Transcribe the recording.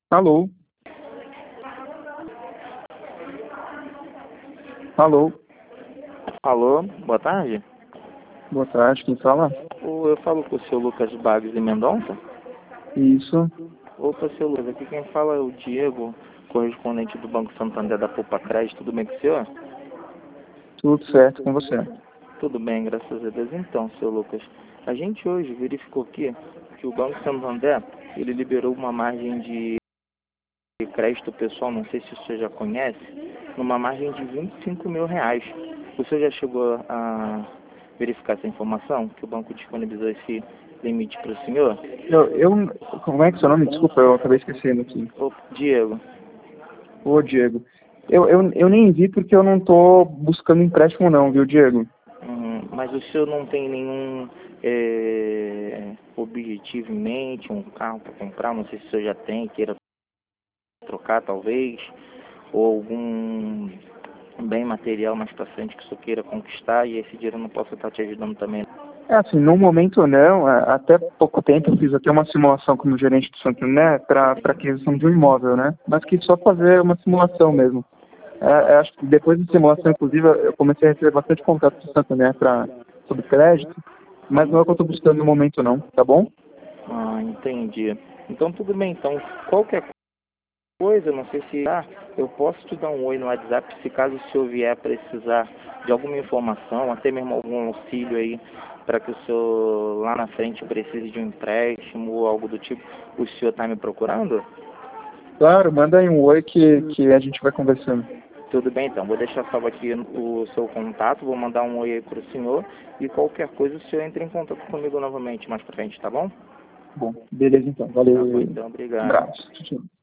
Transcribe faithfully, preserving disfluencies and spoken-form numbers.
Alô? Alô? Alô, boa tarde. Boa tarde, quem fala? O- Eu falo com o seu Lucas Bagos de Mendonça. Isso, Opa, seu Lucas, aqui quem fala é o Diego, correspondente do Banco Santander da Poupa Crédito. Tudo bem com o senhor? tudo certo com você. Tudo bem, graças a Deus. Então, seu Lucas, a gente hoje verificou aqui que o Banco Santander, ele liberou uma margem de crédito pessoal, não sei se o senhor já conhece, numa margem de vinte e cinco mil reais. O senhor já chegou a verificar essa informação, que o banco disponibilizou esse limite para o senhor? Eu, eu, como é que é seu nome? Desculpa, eu acabei esquecendo aqui. Ô, Diego, Ô, Diego. Eu, eu, eu nem vi porque eu não tô buscando empréstimo não, viu, Diego? hum, mas o senhor não tem nenhum é, objetivo em mente, um carro para comprar? Não sei se o senhor já tem, queira trocar talvez, ou algum bem material mais para frente que o senhor queira conquistar e esse dinheiro não possa estar te ajudando também. É assim, no momento não, a- até pouco tempo eu fiz até uma simulação como gerente do Santander para aquisição de um imóvel, né? Mas quis só fazer uma simulação mesmo. É, é, acho que depois da simulação, inclusive, eu comecei a receber bastante contato do Santander para sobre crédito, mas não é o que eu estou buscando no momento não, tá bom? Ah, entendi. Então tudo bem, então qualquer coisa, não sei se ah, eu posso te dar um oi no WhatsApp se caso o senhor vier precisar de alguma informação, até mesmo algum auxílio aí, para que o senhor lá na frente precise de um empréstimo ou algo do tipo, o senhor está me procurando? Claro, manda aí um oi que, que a gente vai conversando. Tudo bem então, vou deixar salvo aqui o seu contato, vou mandar um oi aí para o senhor e qualquer coisa o senhor entra em contato comigo novamente mais para frente, tá bom? Bom, beleza então. Tá bom Valeu. então, Um obrigado. abraço. Tchau, tchau.